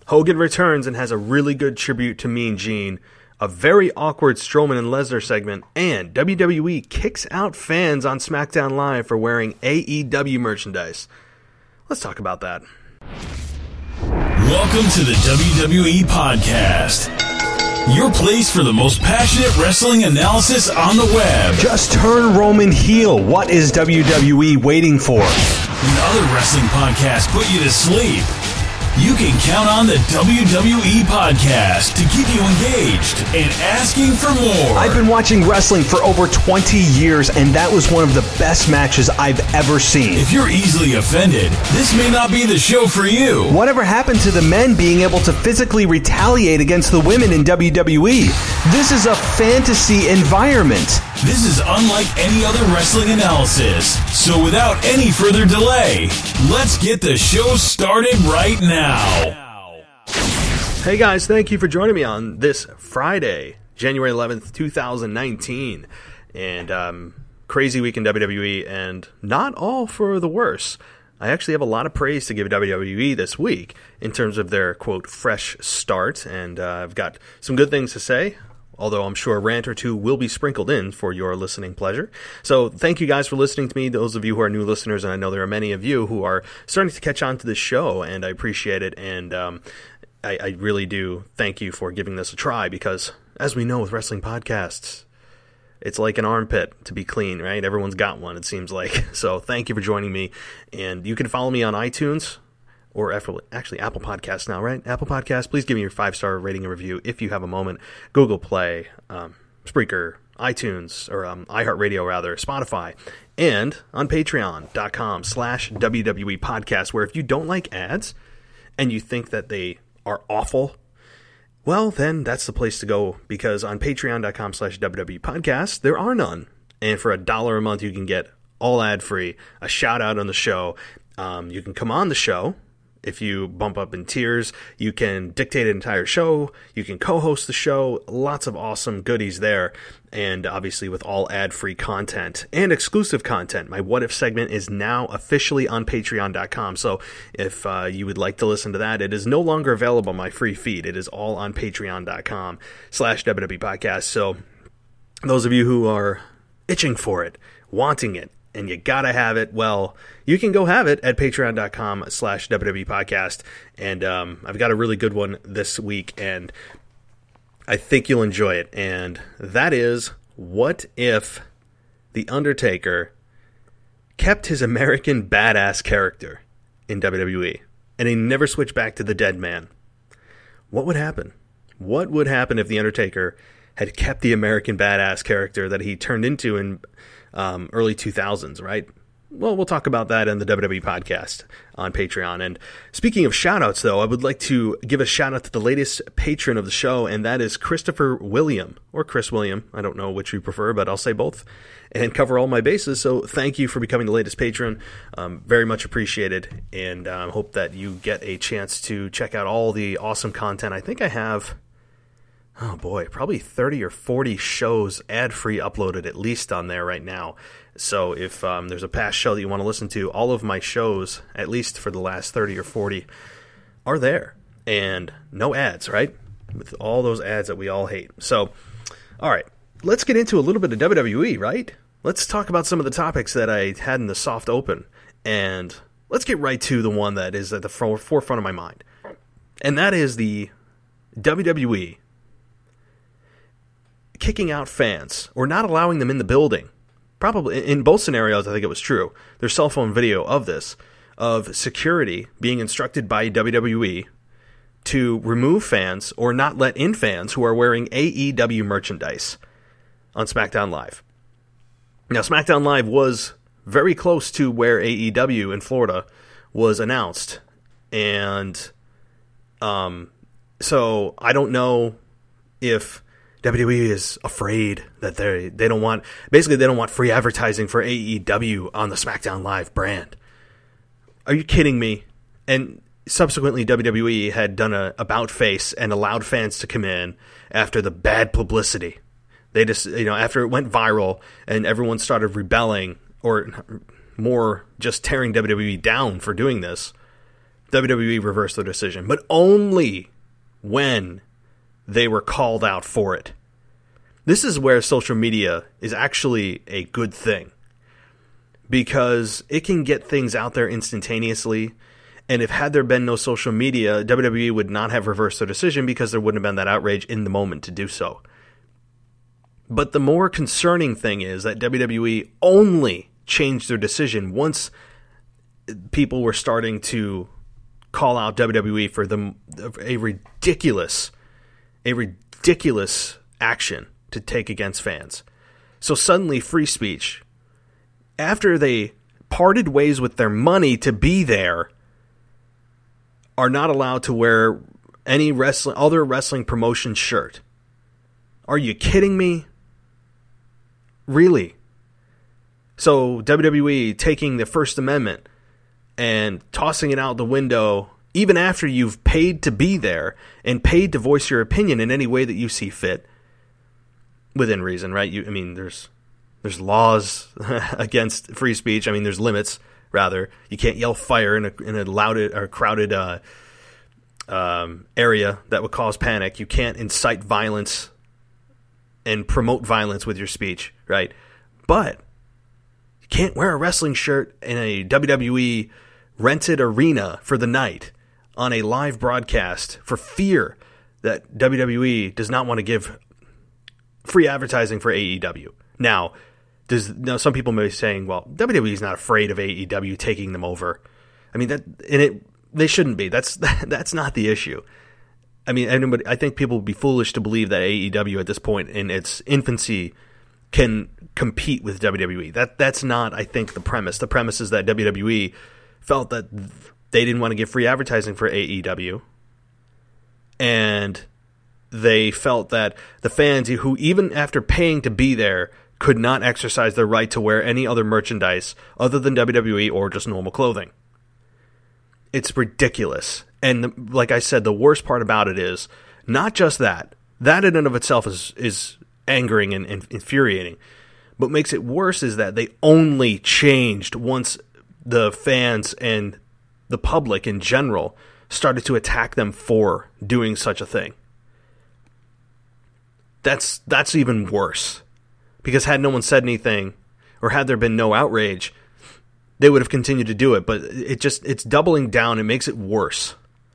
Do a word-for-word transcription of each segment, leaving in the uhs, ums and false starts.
Hogan returns and has a really good tribute to Mean Gene, a very awkward Strowman and Lesnar segment, and W W E kicks out fans on SmackDown Live for wearing A E W merchandise. Let's talk about that. Welcome to the W W E Podcast, your place for the most passionate wrestling analysis on the web. Just turn Roman heel. What is W W E waiting for? When other wrestling podcasts put you to sleep, you can count on the W W E Podcast to keep you engaged and asking for more. I've been watching wrestling for over twenty years, and that was one of the best matches I've ever seen. If you're easily offended, this may not be the show for you. Whatever happened to the men being able to physically retaliate against the women in W W E? This is a fantasy environment. This is unlike any other wrestling analysis. So without any further delay, let's get the show started right now. Hey guys, thank you for joining me on this Friday, January eleventh, twenty nineteen. And um, crazy week in W W E, and not all for the worse. I actually have a lot of praise to give W W E this week in terms of their, quote, fresh start. And uh, I've got some good things to say, although I'm sure a rant or two will be sprinkled in for your listening pleasure. So thank you guys for listening to me, those of you who are new listeners, and I know there are many of you who are starting to catch on to this show, and I appreciate it, and um, I, I really do thank you for giving this a try, because as we know with wrestling podcasts, it's like an armpit to be clean, right? Everyone's got one, it seems like. So thank you for joining me, and you can follow me on iTunes, or actually Apple Podcasts now, right? Apple Podcasts, please give me your five-star rating and review if you have a moment. Google Play, um, Spreaker, iTunes, or um, iHeartRadio rather, Spotify, and on patreon.com slash WWE Podcast, where if you don't like ads and you think that they are awful, well, then that's the place to go, because on patreon.com slash WWE Podcast, there are none. And for a dollar a month, you can get all ad-free, a shout-out on the show. Um, you can come on the show. If you bump up in tiers, you can dictate an entire show, you can co-host the show, lots of awesome goodies there, and obviously with all ad-free content and exclusive content. My What If segment is now officially on patreon dot com, so if uh, you would like to listen to that, it is no longer available on my free feed. It is all on patreon.com slash WWE Podcast, so those of you who are itching for it, wanting it, and you gotta have it, well, you can go have it at patreon.com slash WWE Podcast. And um, I've got a really good one this week, and I think you'll enjoy it. And that is, what if The Undertaker kept his American badass character in W W E, and he never switched back to the dead man? What would happen? What would happen if The Undertaker had kept the American badass character that he turned into in Um, early two thousands, right? Well, we'll talk about that in the W W E Podcast on Patreon. And speaking of shout-outs, though, I would like to give a shout-out to the latest patron of the show, and that is Christopher William, or Chris William. I don't know which you prefer, but I'll say both, and cover all my bases. So thank you for becoming the latest patron. Um, very much appreciated, and I um, hope that you get a chance to check out all the awesome content. I think I have... Oh boy, probably thirty or forty shows ad-free uploaded at least on there right now. So if um, there's a past show that you want to listen to, all of my shows, at least for the last thirty or forty, are there. And no ads, right? With all those ads that we all hate. So, all right, let's get into a little bit of W W E, right? Let's talk about some of the topics that I had in the soft open. And let's get right to the one that is at the forefront of my mind. And that is the W W E kicking out fans, or not allowing them in the building. Probably, in both scenarios, I think it was true. There's cell phone video of this, of security being instructed by W W E to remove fans, or not let in fans who are wearing A E W merchandise on SmackDown Live. Now, SmackDown Live was very close to where A E W in Florida was announced, and um, so I don't know if W W E is afraid that they they don't want, basically they don't want free advertising for A E W on the SmackDown Live brand. Are you kidding me? And subsequently W W E had done a about face and allowed fans to come in after the bad publicity. They just, you know, after it went viral and everyone started rebelling, or more just tearing W W E down for doing this, W W W E reversed their decision, but only when they were called out for it. This is where social media is actually a good thing, because it can get things out there instantaneously. And if had there been no social media, W W E would not have reversed their decision because there wouldn't have been that outrage in the moment to do so. But the more concerning thing is that W W E only changed their decision once people were starting to call out W W E for the, a ridiculous, a ridiculous action to take against fans. So suddenly free speech, after they parted ways with their money to be there, are not allowed to wear any wrestling, other wrestling promotion shirt. Are you kidding me? Really? So W W E taking the First Amendment and tossing it out the window, even after you've paid to be there and paid to voice your opinion in any way that you see fit, within reason, right? You, I mean, there's there's laws against free speech. I mean, there's limits. Rather, you can't yell fire in a in a loud or crowded uh, um, area that would cause panic. You can't incite violence and promote violence with your speech, right? But you can't wear a wrestling shirt in a W W E rented arena for the night on a live broadcast for fear that W W E does not want to give free advertising for A E W. Now, Does now some people may be saying, well, W W E is not afraid of A E W taking them over. I mean, that and it they shouldn't be. That's that's not the issue. I mean, anybody, I think people would be foolish to believe that A E W at this point in its infancy can compete with W W E. That that's not, I think, the premise. The premise is that W W E felt that they didn't want to give free advertising for A E W, and they felt that the fans who, even after paying to be there, could not exercise their right to wear any other merchandise other than W W E or just normal clothing. It's ridiculous. And the, like I said, the worst part about it is not just that. That in and of itself is, is angering and, and infuriating. But what makes it worse is that they only changed once the fans and the public in general started to attack them for doing such a thing. That's that's even worse. Because had no one said anything, or had there been no outrage, they would have continued to do it. But it just, it's doubling down. It makes it worse.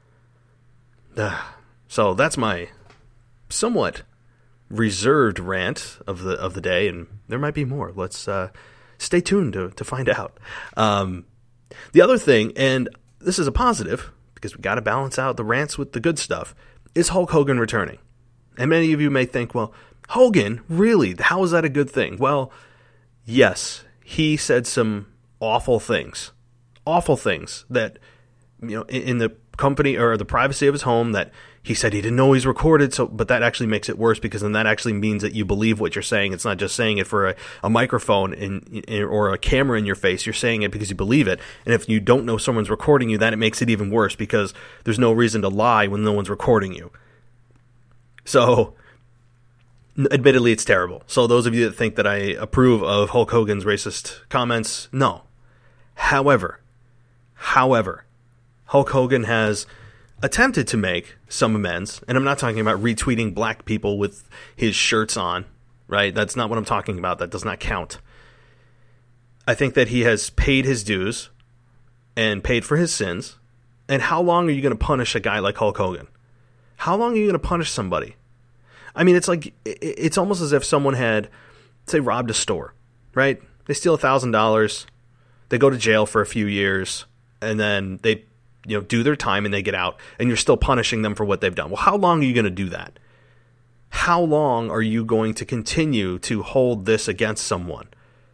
So that's my somewhat reserved rant of the of the day, and there might be more. Let's uh, stay tuned to, to find out. Um, the other thing, and this is a positive, because we got to balance out the rants with the good stuff, is Hulk Hogan returning. And many of you may think, well, Hogan, really? How is that a good thing? Well, yes, he said some awful things. Awful things that, you know, in, in the company or the privacy of his home, that he said he didn't know he's recorded, so but that actually makes it worse, because then that actually means that you believe what you're saying. It's not just saying it for a, a microphone in, in, or a camera in your face. You're saying it because you believe it. And if you don't know someone's recording you, then it makes it even worse, because there's no reason to lie when no one's recording you. So, admittedly, it's terrible. So those of you that think that I approve of Hulk Hogan's racist comments, no. However, however, Hulk Hogan has attempted to make some amends, and I'm not talking about retweeting black people with his shirts on, right? That's not what I'm talking about. That does not count. I think that he has paid his dues and paid for his sins. And how long are you going to punish a guy like Hulk Hogan? How long are you going to punish somebody? I mean, it's like, it's almost as if someone had, say, robbed a store, right? They steal one thousand dollars, they go to jail for a few years, and then they, you know, do their time and they get out, and you're still punishing them for what they've done. Well, how long are you going to do that? How long are you going to continue to hold this against someone?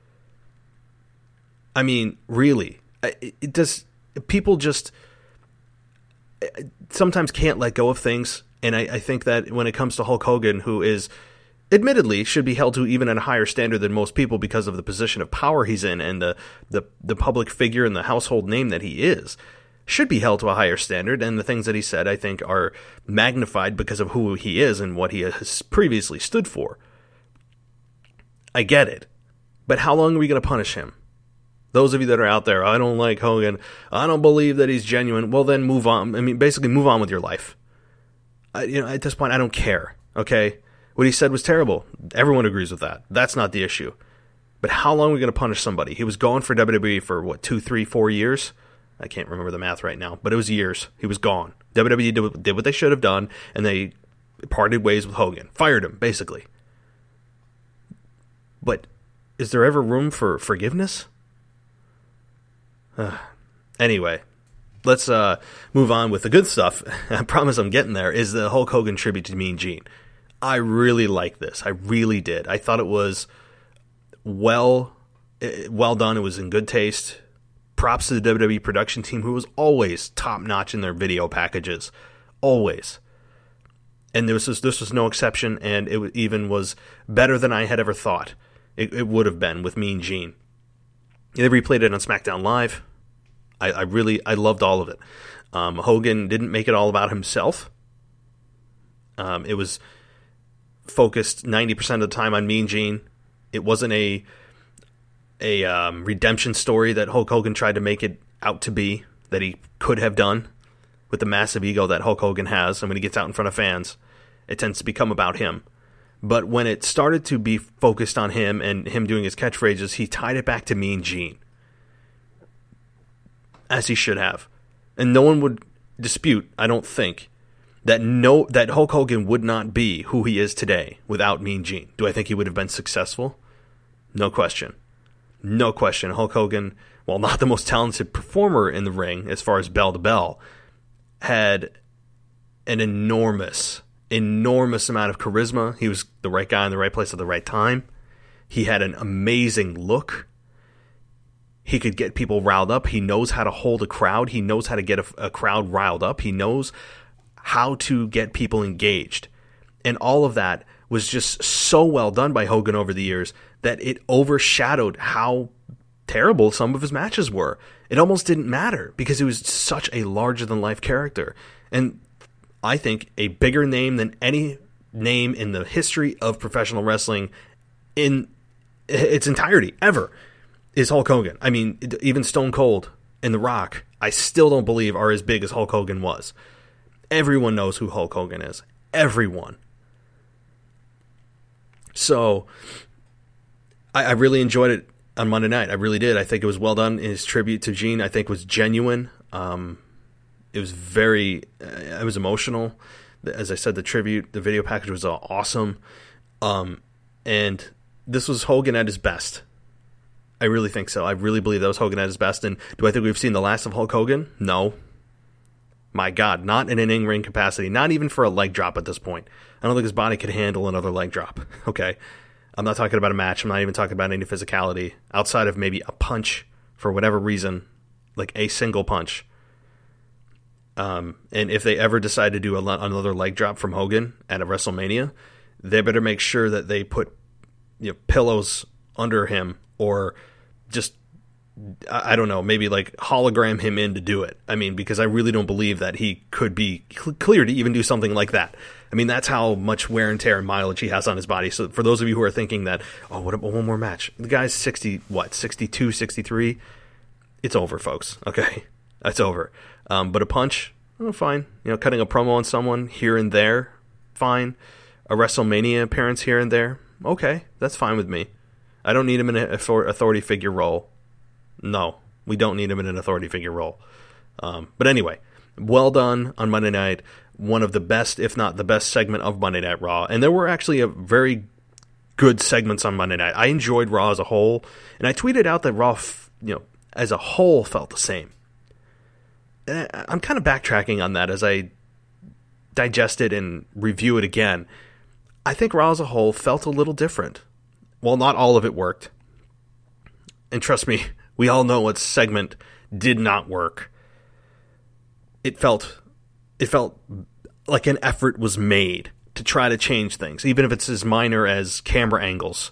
I mean, really, it, it does, people just sometimes can't let go of things. And I, I think that when it comes to Hulk Hogan, who is, admittedly, should be held to even at a higher standard than most people because of the position of power he's in and the, the, the public figure and the household name that he is, should be held to a higher standard. And the things that he said, I think, are magnified because of who he is and what he has previously stood for. I get it. But how long are we going to punish him? Those of you that are out there, I don't like Hogan, I don't believe that he's genuine, well then move on. I mean, basically move on with your life. I, you know, at this point, I don't care, okay? What he said was terrible. Everyone agrees with that. That's not the issue. But how long are we going to punish somebody? He was gone for W W E for, what, two, three, four years? I can't remember the math right now, but it was years. He was gone. W W E did, did what they should have done, and they parted ways with Hogan. Fired him, basically. But is there ever room for forgiveness? Uh, anyway, let's uh, move on with the good stuff. I promise I'm getting there, is the Hulk Hogan tribute to Mean Gene. I really liked this. I really did. I thought it was well, well done. It was in good taste. Props to the W W E production team, who was always top-notch in their video packages. Always. And this was, this was no exception, and it even was better than I had ever thought it, it would have been with Mean Gene. They replayed it on SmackDown Live. I, I really, I loved all of it. Um, Hogan didn't make it all about himself. Um, it was focused ninety percent of the time on Mean Gene. It wasn't a a um, redemption story that Hulk Hogan tried to make it out to be, that he could have done with the massive ego that Hulk Hogan has. And when he gets out in front of fans, it tends to become about him. But when it started to be focused on him and him doing his catchphrases, he tied it back to Mean Gene, as he should have. And no one would dispute, I don't think, that no that Hulk Hogan would not be who he is today without Mean Gene. Do I think he would have been successful? No question. No question. Hulk Hogan, while not the most talented performer in the ring as far as bell to bell, had an enormous, enormous amount of charisma. He was the right guy in the right place at the right time. He had an amazing look. He could get people riled up. He knows how to hold a crowd. He knows how to get a, a crowd riled up. He knows how to get people engaged. And all of that was just so well done by Hogan over the years that it overshadowed how terrible some of his matches were. It almost didn't matter because he was such a larger-than-life character. And I think a bigger name than any name in the history of professional wrestling in its entirety, ever, is Hulk Hogan. I mean, even Stone Cold and The Rock, I still don't believe are as big as Hulk Hogan was. Everyone knows who Hulk Hogan is. Everyone. So, I, I really enjoyed it on Monday night. I really did. I think it was well done. His tribute to Gene, I think, was genuine. Um, it was very, uh, it was emotional. As I said, the tribute, the video package was awesome. Um, and this was Hogan at his best. I really think so. I really believe that was Hogan at his best. And do I think we've seen the last of Hulk Hogan? No. My God, not in an in-ring capacity. Not even for a leg drop at this point. I don't think his body could handle another leg drop. Okay? I'm not talking about a match. I'm not even talking about any physicality. Outside of maybe a punch, for whatever reason, like a single punch. Um, and if they ever decide to do a, another leg drop from Hogan at a WrestleMania, they better make sure that they put, you know, pillows under him, or just, I don't know, maybe like hologram him in to do it. I mean, because I really don't believe that he could be cl- clear to even do something like that. I mean, that's how much wear and tear and mileage he has on his body. So for those of you who are thinking that, oh, what about one more match? The guy's sixty, what, sixty-two, sixty-three? It's over, folks. Okay? That's over. Um, but a punch, oh, fine. You know, cutting a promo on someone here and there, fine. A WrestleMania appearance here and there, okay, that's fine with me. I don't need him in an authority figure role. No, we don't need him in an authority figure role. Um, but anyway, well done on Monday night. One of the best, if not the best segment of Monday Night Raw. And there were actually a very good segments on Monday night. I enjoyed Raw as a whole. And I tweeted out that Raw, you know, as a whole felt the same. And I'm kind of backtracking on that as I digest it and review it again. I think Raw as a whole felt a little different. Well, not all of it worked. And trust me, we all know what segment did not work. It felt it felt like an effort was made to try to change things, even if it's as minor as camera angles.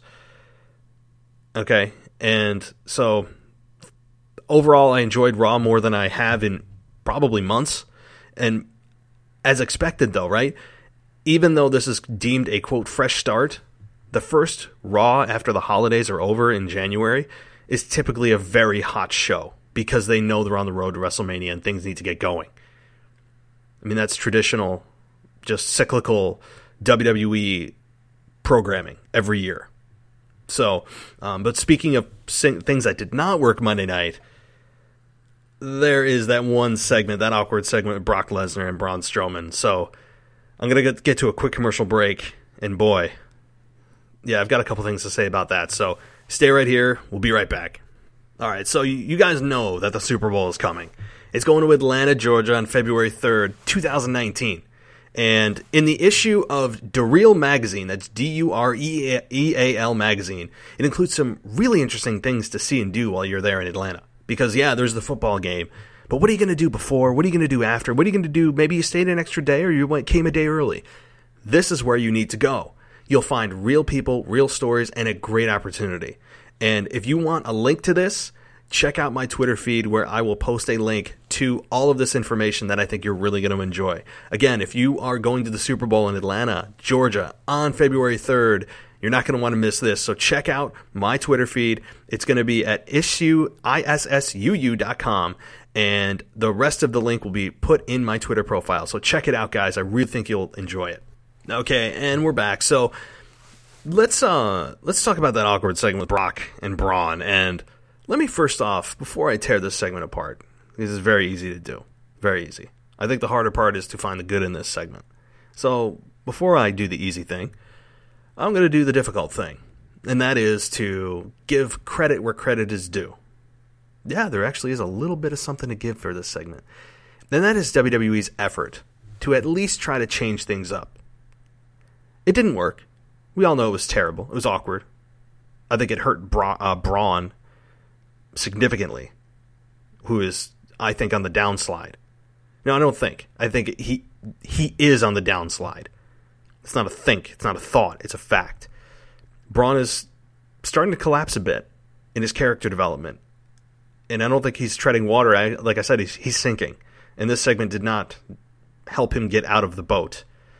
Okay? And so overall, I enjoyed Raw more than I have in probably months. And as expected, though, right? Even though this is deemed a, quote, fresh start, the first Raw after the holidays are over in January, is typically a very hot show because they know they're on the road to WrestleMania and things need to get going. I mean, that's traditional, just cyclical W W E programming every year. So, um, but speaking of things that did not work Monday night, there is that one segment, that awkward segment with Brock Lesnar and Braun Strowman. So I'm going to get to a quick commercial break, and boy, yeah, I've got a couple things to say about that. So stay right here. We'll be right back. All right, so you guys know that the Super Bowl is coming. It's going to Atlanta, Georgia on February third, twenty nineteen. And in the issue of Dureal Magazine, that's D U R E A L Magazine, it includes some really interesting things to see and do while you're there in Atlanta. Because, yeah, there's the football game, but what are you going to do before? What are you going to do after? What are you going to do? Maybe you stayed an extra day or you went, came a day early. This is where you need to go. You'll find real people, real stories, and a great opportunity. And if you want a link to this, check out my Twitter feed where I will post a link to all of this information that I think you're really going to enjoy. Again, if you are going to the Super Bowl in Atlanta, Georgia, on February third, you're not going to want to miss this. So check out my Twitter feed. It's going to be at issue, I S S U U dot com, and the rest of the link will be put in my Twitter profile. So check it out, guys. I really think you'll enjoy it. Okay, and we're back. So let's uh let's talk about that awkward segment with Brock and Braun. And let me first off, before I tear this segment apart, this is very easy to do. Very easy. I think the harder part is to find the good in this segment. So before I do the easy thing, I'm going to do the difficult thing. And that is to give credit where credit is due. Yeah, there actually is a little bit of something to give for this segment. And that is W W E's effort to at least try to change things up. It didn't work. We all know it was terrible. It was awkward. I think it hurt Bra- uh, Braun significantly, who is, I think, on the downslide. No, I don't think. I think he he is on the downslide. It's not a think. It's not a thought. It's a fact. Braun is starting to collapse a bit in his character development. And I don't think he's treading water. I, like I said, he's, he's sinking. And this segment did not help him get out of the boat.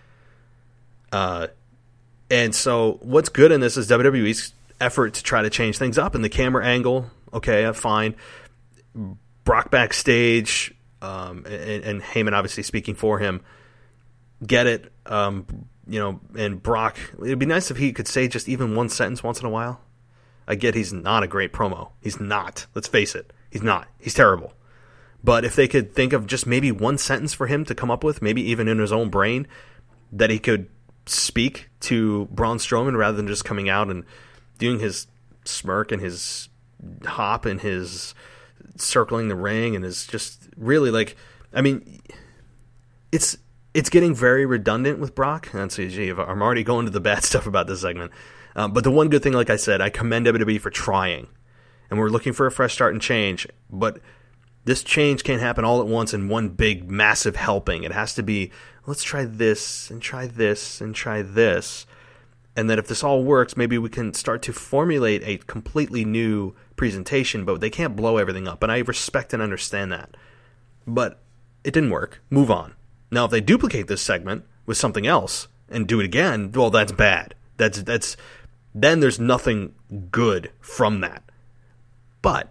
Uh, and so what's good in this is W W E's effort to try to change things up. And the camera angle, okay, fine. Brock backstage, um, and, and Heyman obviously speaking for him. Get it. Um, you know, and Brock, it'd be nice if he could say just even one sentence once in a while. I get he's not a great promo. He's not. Let's face it. He's not. He's terrible. But if they could think of just maybe one sentence for him to come up with, maybe even in his own brain, that he could speak to Braun Strowman rather than just coming out and doing his smirk and his hop and his circling the ring and his just really like, I mean, it's it's getting very redundant with Brock. And so, gee, I'm already going to the bad stuff about this segment. Um, but the one good thing, like I said, I commend W W E for trying. And we're looking for a fresh start and change. But this change can't happen all at once in one big, massive helping. It has to be, let's try this and try this and try this. And then if this all works, maybe we can start to formulate a completely new presentation. But they can't blow everything up. And I respect and understand that. But it didn't work. Move on. Now, if they duplicate this segment with something else and do it again, well, that's bad. That's that's then there's nothing good from that. But,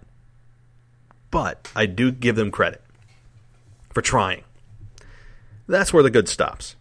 but I do give them credit for trying. That's where the good stops.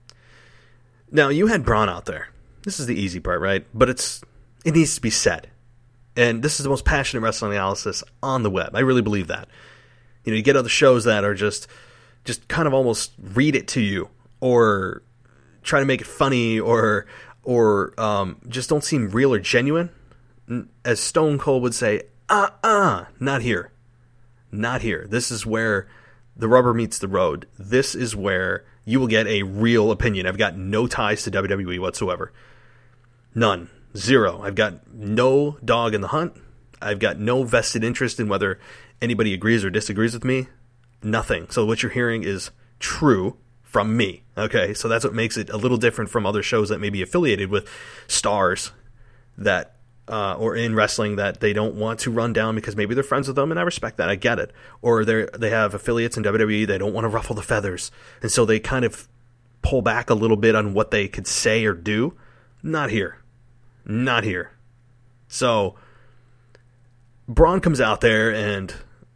Now, you had Braun out there. This is the easy part, right? But it's it needs to be said. And this is the most passionate wrestling analysis on the web. I really believe that. You know, you get other shows that are just just kind of almost read it to you or try to make it funny or or um, just don't seem real or genuine. As Stone Cold would say, uh-uh, not here. Not here. This is where the rubber meets the road. This is where you will get a real opinion. I've got no ties to W W E whatsoever. None. Zero. I've got no dog in the hunt. I've got no vested interest in whether anybody agrees or disagrees with me. Nothing. So what you're hearing is true from me. Okay, so that's what makes it a little different from other shows that may be affiliated with stars that uh, or in wrestling that they don't want to run down because maybe they're friends with them, and I respect that. I get it. Or they they have affiliates in W W E. They don't want to ruffle the feathers, and so they kind of pull back a little bit on what they could say or do. Not here. Not here. So Braun comes out there, and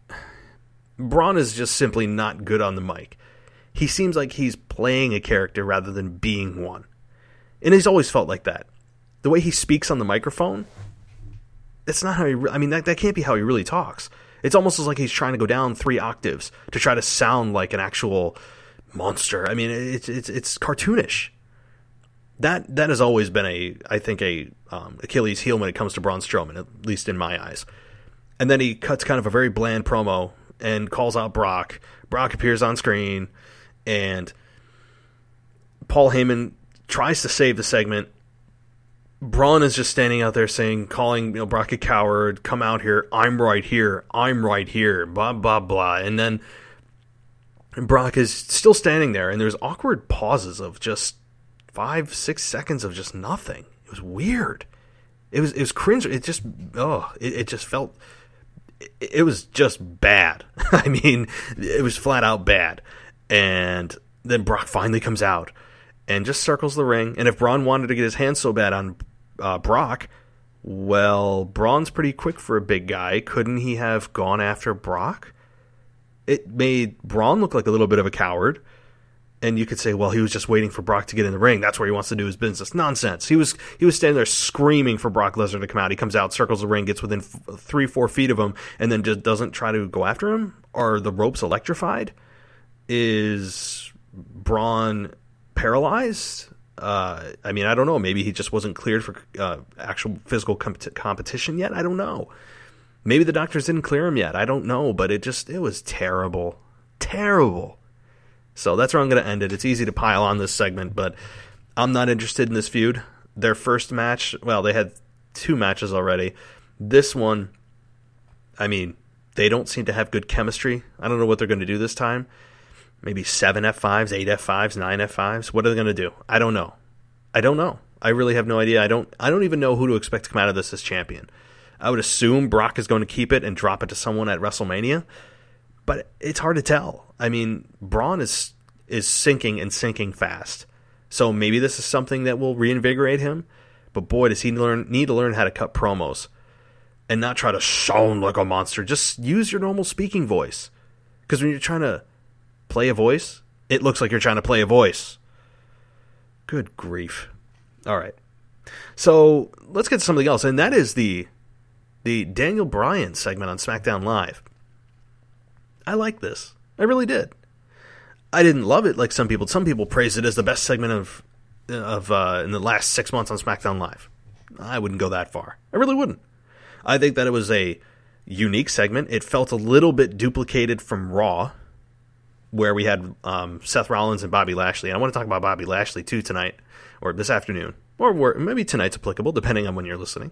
Braun is just simply not good on the mic. He seems like he's playing a character rather than being one. And he's always felt like that. The way he speaks on the microphone, it's not how he... Re- I mean, that, that can't be how he really talks. It's almost as like he's trying to go down three octaves to try to sound like an actual monster. I mean, it's it's it's cartoonish. That that has always been a, I think, a um, Achilles heel when it comes to Braun Strowman, at least in my eyes. And then he cuts kind of a very bland promo and calls out Brock. Brock appears on screen, and Paul Heyman tries to save the segment. Braun is just standing out there saying, calling, you know, Brock a coward, come out here, I'm right here, I'm right here, blah, blah, blah. And then Brock is still standing there, and there's awkward pauses of just five, six seconds of just nothing. It was weird. It was it was cringe. It just, oh, it, it just felt, it, it was just bad. I mean, it was flat out bad. And then Brock finally comes out and just circles the ring. And if Braun wanted to get his hands so bad on uh, Brock, well, Braun's pretty quick for a big guy. Couldn't he have gone after Brock? It made Braun look like a little bit of a coward. And you could say, well, he was just waiting for Brock to get in the ring. That's where he wants to do his business. Nonsense. He was he was standing there screaming for Brock Lesnar to come out. He comes out, circles the ring, gets within f- three, four feet of him, and then just doesn't try to go after him? Are the ropes electrified? Is Braun paralyzed? Uh, I mean, I don't know. Maybe he just wasn't cleared for uh, actual physical comp- competition yet. I don't know. Maybe the doctors didn't clear him yet. I don't know. But it just, it was terrible. Terrible. So that's where I'm going to end it. It's easy to pile on this segment, but I'm not interested in this feud. Their first match, well, they had two matches already. This one, I mean, they don't seem to have good chemistry. I don't know what they're going to do this time. Maybe seven F fives, eight F fives, nine F fives. What are they going to do? I don't know. I don't know. I really have no idea. I don't I don't even know who to expect to come out of this as champion. I would assume Brock is going to keep it and drop it to someone at WrestleMania, but it's hard to tell. I mean, Braun is is sinking and sinking fast. So maybe this is something that will reinvigorate him, but boy, does he learn need to learn how to cut promos and not try to sound like a monster. Just use your normal speaking voice. Because when you're trying to play a voice, it looks like you're trying to play a voice. Good grief. All right. So let's get to something else, and that is the the Daniel Bryan segment on SmackDown Live. I like this. I really did. I didn't love it like some people. Some people praised it as the best segment of of uh, in the last six months on SmackDown Live. I wouldn't go that far. I really wouldn't. I think that it was a unique segment. It felt a little bit duplicated from Raw, where we had um, Seth Rollins and Bobby Lashley. And I want to talk about Bobby Lashley too tonight, or this afternoon, or maybe tonight's applicable, depending on when you're listening.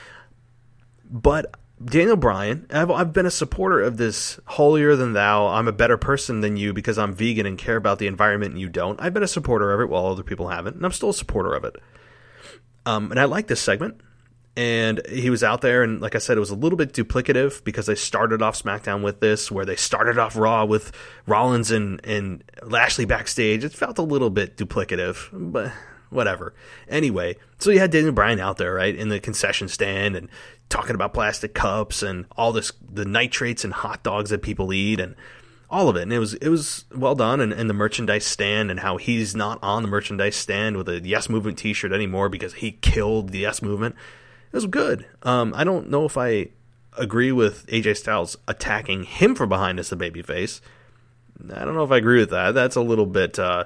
But Daniel Bryan, I've, I've been a supporter of this holier than thou, I'm a better person than you because I'm vegan and care about the environment and you don't. I've been a supporter of it while other people haven't, and I'm still a supporter of it. Um, and I like this segment. And he was out there, and like I said, it was a little bit duplicative because they started off SmackDown with this, where they started off Raw with Rollins and, and Lashley backstage. It felt a little bit duplicative, but whatever. Anyway, so you had Daniel Bryan out there, right, in the concession stand and talking about plastic cups and all this, the nitrates and hot dogs that people eat and all of it. And it was it was well done, and, and the merchandise stand and how he's not on the merchandise stand with a Yes Movement t-shirt anymore because he killed the Yes Movement. It was good. Um, I don't know if I agree with A J Styles attacking him from behind as a babyface. I don't know if I agree with that. That's a little bit... Uh,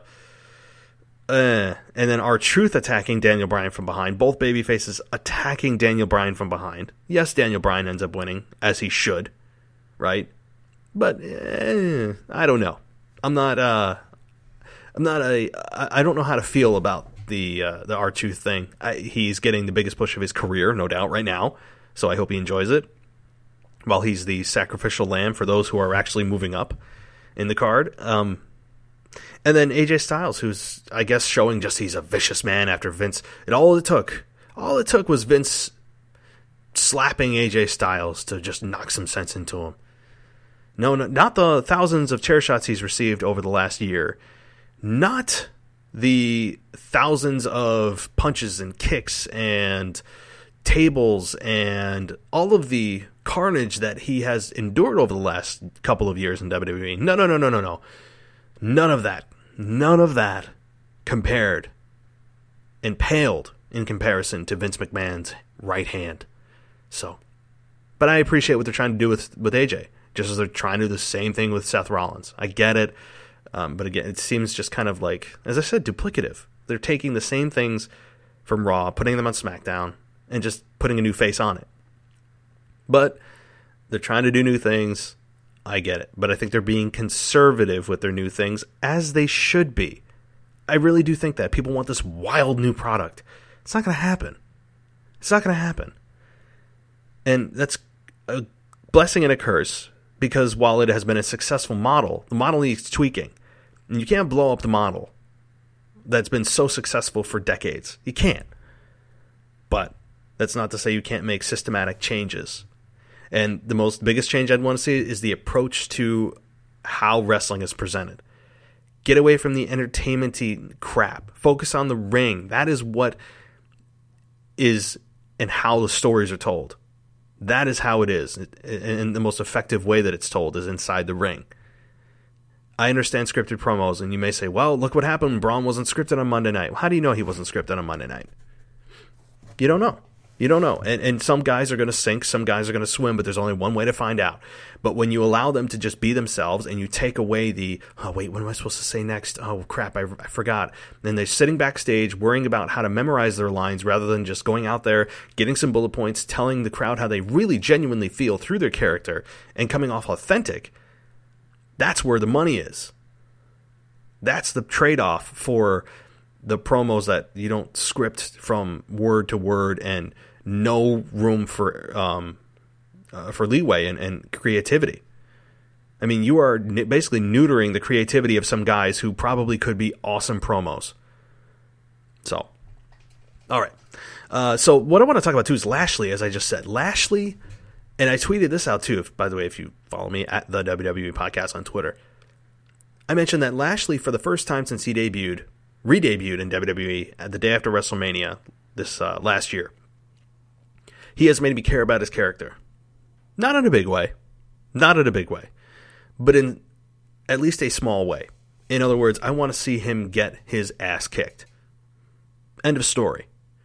uh, and then R-Truth attacking Daniel Bryan from behind. Both babyfaces attacking Daniel Bryan from behind. Yes, Daniel Bryan ends up winning, as he should, right? But eh, I don't know. I'm not... Uh, I'm not a... I don't know how to feel about the uh, the R-Truth thing. I, he's getting the biggest push of his career, no doubt, right now. So I hope he enjoys it. While he's the sacrificial lamb for those who are actually moving up in the card. Um, and then A J Styles, who's, I guess, showing just he's a vicious man after Vince. It all it took, all it took was Vince slapping A J Styles to just knock some sense into him. No, no, not the thousands of chair shots he's received over the last year. Not the thousands of punches and kicks and tables and all of the carnage that he has endured over the last couple of years in W W E. No, no, no, no, no, no. None of that. None of that compared and paled in comparison to Vince McMahon's right hand. So, but I appreciate what they're trying to do with, with A J, just as they're trying to do the same thing with Seth Rollins. I get it, um, but again, it seems just kind of like, as I said, duplicative. They're taking the same things from Raw, putting them on SmackDown, and just putting a new face on it. But they're trying to do new things. I get it. But I think they're being conservative with their new things, as they should be. I really do think that. People want this wild new product. It's not going to happen. It's not going to happen. And that's a blessing and a curse, because while it has been a successful model, the model needs tweaking. And you can't blow up the model that's been so successful for decades. You can't. But that's not to say you can't make systematic changes. And the most biggest change I'd want to see is the approach to how wrestling is presented. Get away from the entertainment-y crap. Focus on the ring. That is what is and how the stories are told. That is how it is. And the most effective way that it's told is inside the ring. I understand scripted promos, and you may say, well, look what happened when Braun wasn't scripted on Monday night. How do you know he wasn't scripted on Monday night? You don't know. You don't know. And, and some guys are going to sink, some guys are going to swim, but there's only one way to find out. But when you allow them to just be themselves and you take away the, oh, wait, what am I supposed to say next? Oh, crap, I, I forgot. And they're sitting backstage worrying about how to memorize their lines rather than just going out there, getting some bullet points, telling the crowd how they really genuinely feel through their character and coming off authentic. That's where the money is. That's the trade-off for the promos that you don't script from word to word and no room for um, uh, for leeway and, and creativity. I mean, you are n- basically neutering the creativity of some guys who probably could be awesome promos. So, all right. Uh, so what I want to talk about too is Lashley, as I just said. Lashley, and I tweeted this out too, if, by the way, if you follow me at the W W E Podcast on Twitter. I mentioned that Lashley, for the first time since he debuted, re-debuted in W W E at the day after WrestleMania this uh, last year, he has made me care about his character. Not in a big way. Not in a big way. But in at least a small way. In other words, I want to see him get his ass kicked. End of story.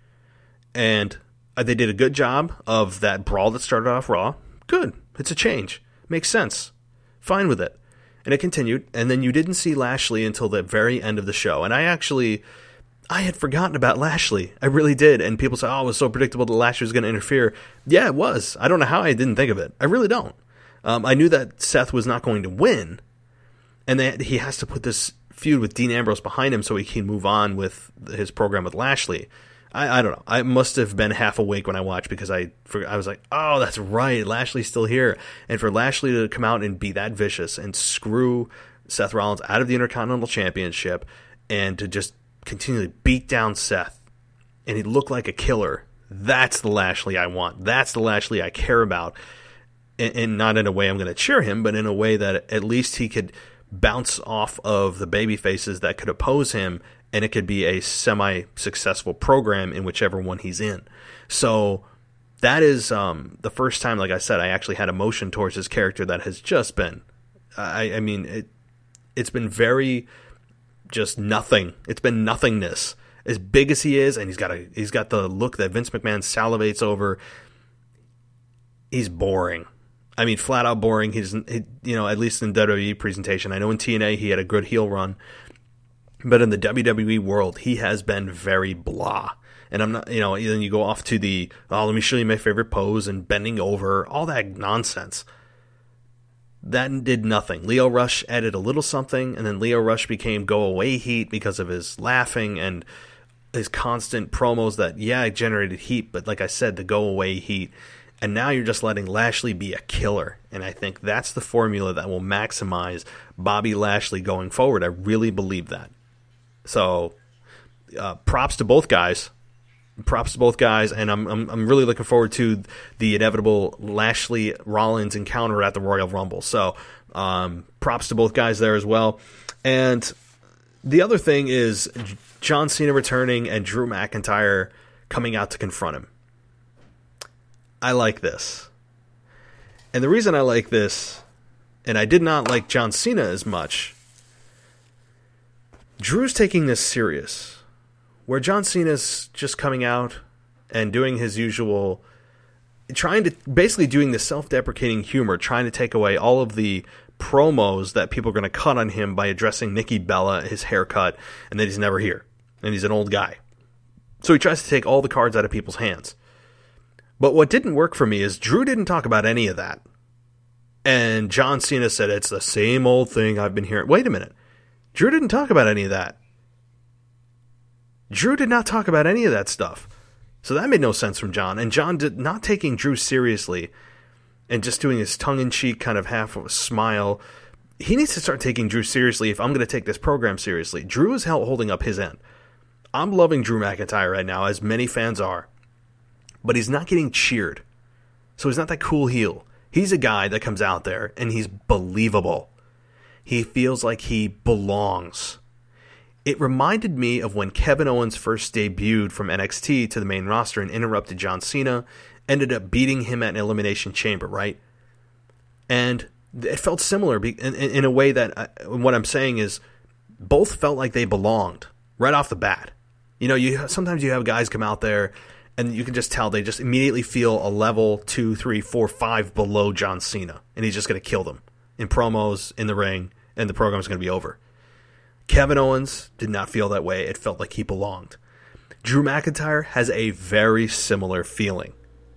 And they did a good job of that brawl that started off Raw. Good. It's a change. Makes sense. Fine with it. And it continued. And then you didn't see Lashley until the very end of the show. And I actually... I had forgotten about Lashley. I really did. And people say, oh, it was so predictable that Lashley was going to interfere. Yeah, it was. I don't know how I didn't think of it. I really don't. Um, I knew that Seth was not going to win. And that he has to put this feud with Dean Ambrose behind him so he can move on with his program with Lashley. I, I don't know. I must have been half awake when I watched, because I for, I was like, oh, that's right. Lashley's still here. And for Lashley to come out and be that vicious and screw Seth Rollins out of the Intercontinental Championship and to just continually beat down Seth, and he looked like a killer. That's the Lashley I want. That's the Lashley I care about. And, and not in a way I'm going to cheer him, but in a way that at least he could bounce off of the baby faces that could oppose him, and it could be a semi-successful program in whichever one he's in. So that is um, the first time, like I said, I actually had emotion towards his character that has just been, I, I mean, it, it's been very... just nothing. It's been nothingness. As big as he is, and he's got a he's got the look that Vince McMahon salivates over. He's boring. I mean, flat out boring. He's he, you know, at least in W W E presentation. I know in T N A he had a good heel run, but in the W W E world, he has been very blah. And I'm not, you know, then you go off to the oh, let me show you my favorite pose and bending over, all that nonsense. That did nothing. Leo Rush added a little something, and then Leo Rush became go-away heat because of his laughing and his constant promos that, yeah, generated heat, but like I said, the go-away heat. And now you're just letting Lashley be a killer. And I think that's the formula that will maximize Bobby Lashley going forward. I really believe that. So, uh, props to both guys. Props to both guys, and I'm, I'm I'm really looking forward to the inevitable Lashley Rollins encounter at the Royal Rumble. So, um, props to both guys there as well. And the other thing is John Cena returning and Drew McIntyre coming out to confront him. I like this. And the reason I like this, and I did not like John Cena as much, Drew's taking this serious. Where John Cena's just coming out and doing his usual, trying to, basically doing the self-deprecating humor, trying to take away all of the promos that people are going to cut on him by addressing Nikki Bella, his haircut, and that he's never here. And he's an old guy. So he tries to take all the cards out of people's hands. But what didn't work for me is Drew didn't talk about any of that. And John Cena said, it's the same old thing I've been hearing. Wait a minute. Drew didn't talk about any of that. Drew did not talk about any of that stuff. So that made no sense from John. And John did not taking Drew seriously and just doing his tongue-in-cheek kind of half of a smile. He needs to start taking Drew seriously if I'm going to take this program seriously. Drew is holding up his end. I'm loving Drew McIntyre right now, as many fans are. But he's not getting cheered. So he's not that cool heel. He's a guy that comes out there and he's believable. He feels like he belongs. It reminded me of when Kevin Owens first debuted from N X T to the main roster and interrupted John Cena, ended up beating him at an Elimination Chamber, right? And it felt similar in, in a way that I, what I'm saying is both felt like they belonged right off the bat. You know, you sometimes you have guys come out there and you can just tell they just immediately feel a level two, three, four, five below John Cena, and he's just going to kill them in promos, in the ring, and the program's going to be over. Kevin Owens did not feel that way. It felt like he belonged. Drew McIntyre has a very similar feeling.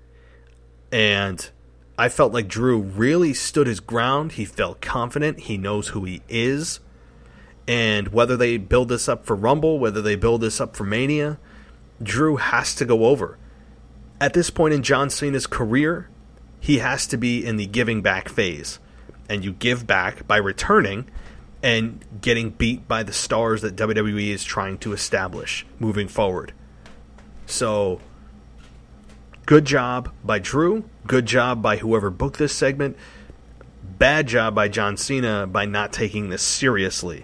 And I felt like Drew really stood his ground. He felt confident. He knows who he is. And whether they build this up for Rumble, whether they build this up for Mania, Drew has to go over. At this point in John Cena's career, he has to be in the giving back phase. And you give back by returning and getting beat by the stars that W W E is trying to establish moving forward. So, good job by Drew. Good job by whoever booked this segment. Bad job by John Cena by not taking this seriously.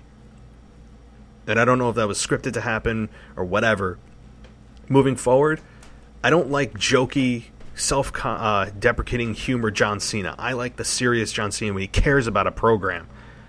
And I don't know if that was scripted to happen or whatever. Moving forward, I don't like jokey, self-deprecating uh, humor John Cena. I like the serious John Cena when he cares about a program.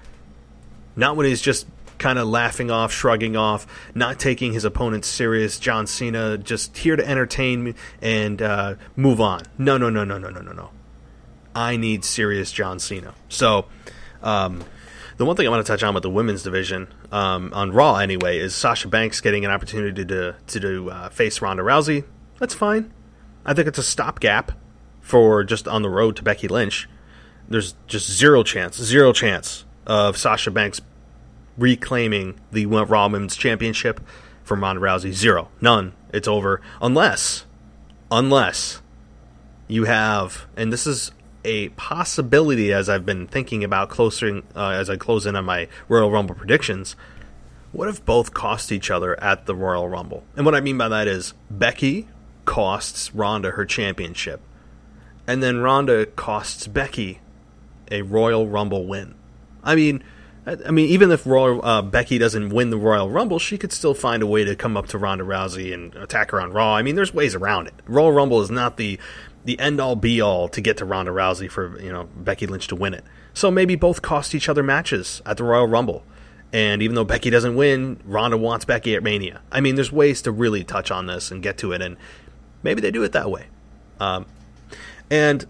Not when he's just kind of laughing off, shrugging off, not taking his opponents serious. John Cena just here to entertain me and uh, move on. No, no, no, no, no, no, no, no. I need serious John Cena. So, um, the one thing I want to touch on with the women's division, um, on Raw anyway, is Sasha Banks getting an opportunity to to do uh, face Ronda Rousey. That's fine. I think it's a stopgap for just on the road to Becky Lynch. There's just zero chance, zero chance of Sasha Banks reclaiming the Raw Women's Championship from Ronda Rousey. Zero. None. It's over. Unless, unless you have, and this is a possibility as I've been thinking about closer, uh, as I close in on my Royal Rumble predictions, what if both cost each other at the Royal Rumble? And what I mean by that is Becky costs Ronda her championship, and then Ronda costs Becky a Royal Rumble win. I mean, I mean, even if Royal, uh, Becky doesn't win the Royal Rumble, she could still find a way to come up to Ronda Rousey and attack her on Raw. I mean, there's ways around it. Royal Rumble is not the the end-all, be-all to get to Ronda Rousey for, you know, Becky Lynch to win it. So maybe both cost each other matches at the Royal Rumble. And even though Becky doesn't win, Ronda wants Becky at Mania. I mean, there's ways to really touch on this and get to it, and maybe they do it that way. Um, and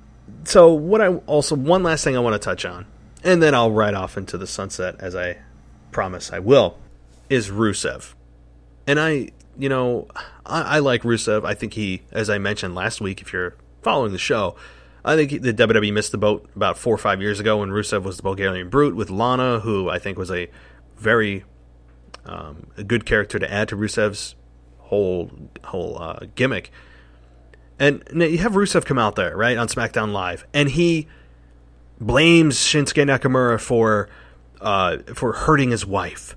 so what I also, one last thing I want to touch on, and then I'll ride off into the sunset, as I promise I will, is Rusev. And I, you know, I, I like Rusev. I think he, as I mentioned last week, if you're following the show, I think the W W E missed the boat about four or five years ago when Rusev was the Bulgarian Brute with Lana, who I think was a very um, a good character to add to Rusev's whole whole uh, gimmick. And you have Rusev come out there, right, on SmackDown Live, and he blames Shinsuke Nakamura for uh, for hurting his wife,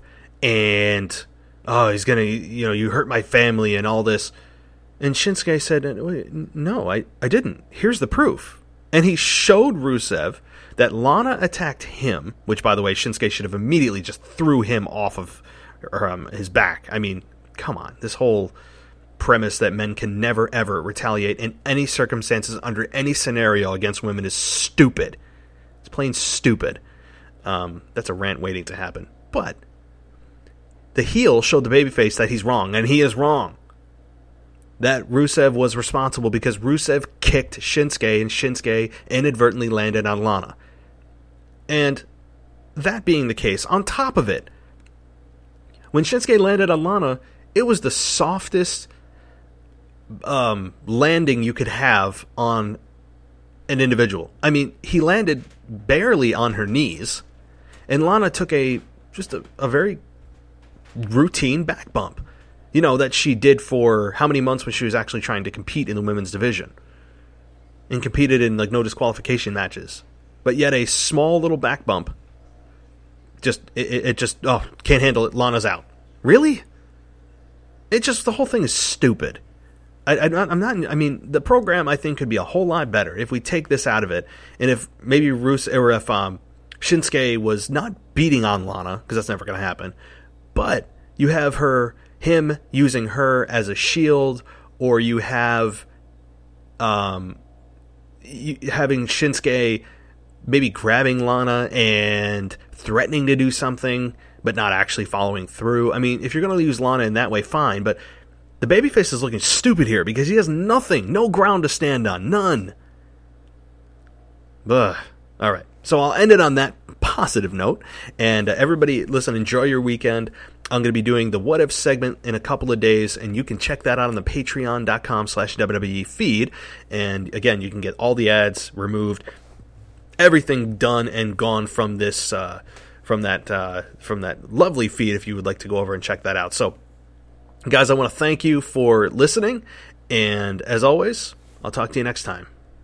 and oh, he's gonna, you know, you hurt my family and all this. And Shinsuke said, no, I, I didn't. Here's the proof. And he showed Rusev that Lana attacked him, which, by the way, Shinsuke should have immediately just threw him off of um, his back. I mean, come on. This whole premise that men can never, ever retaliate in any circumstances, under any scenario against women is stupid. It's plain stupid. Um, that's a rant waiting to happen. But the heel showed the babyface that he's wrong, and he is wrong. That Rusev was responsible because Rusev kicked Shinsuke, and Shinsuke inadvertently landed on Lana. And that being the case, on top of it, when Shinsuke landed on Lana, it was the softest um, landing you could have on an individual. I mean, he landed barely on her knees, and Lana took a just a, a very routine back bump. You know, that she did for how many months when she was actually trying to compete in the women's division. And competed in, like, no disqualification matches. But yet a small little back bump. Just, it, it just, oh, can't handle it. Lana's out. Really? It just, the whole thing is stupid. I, I, I'm not, I mean, the program, I think, could be a whole lot better if we take this out of it. And if maybe Rus, or if um, Shinsuke was not beating on Lana, because that's never going to happen. But you have her... him using her as a shield, or you have um, you, having Shinsuke maybe grabbing Lana and threatening to do something, but not actually following through. I mean, if you're going to use Lana in that way, fine, but the babyface is looking stupid here because he has nothing, no ground to stand on, none. Ugh. All right, so I'll end it on that positive note, and uh, everybody, listen, enjoy your weekend. I'm going to be doing the What If segment in a couple of days, and you can check that out on the patreon.com slash WWE feed. And again, you can get all the ads removed, everything done and gone from this, uh, from that, uh, from that lovely feed if you would like to go over and check that out. So, guys, I want to thank you for listening, and as always, I'll talk to you next time.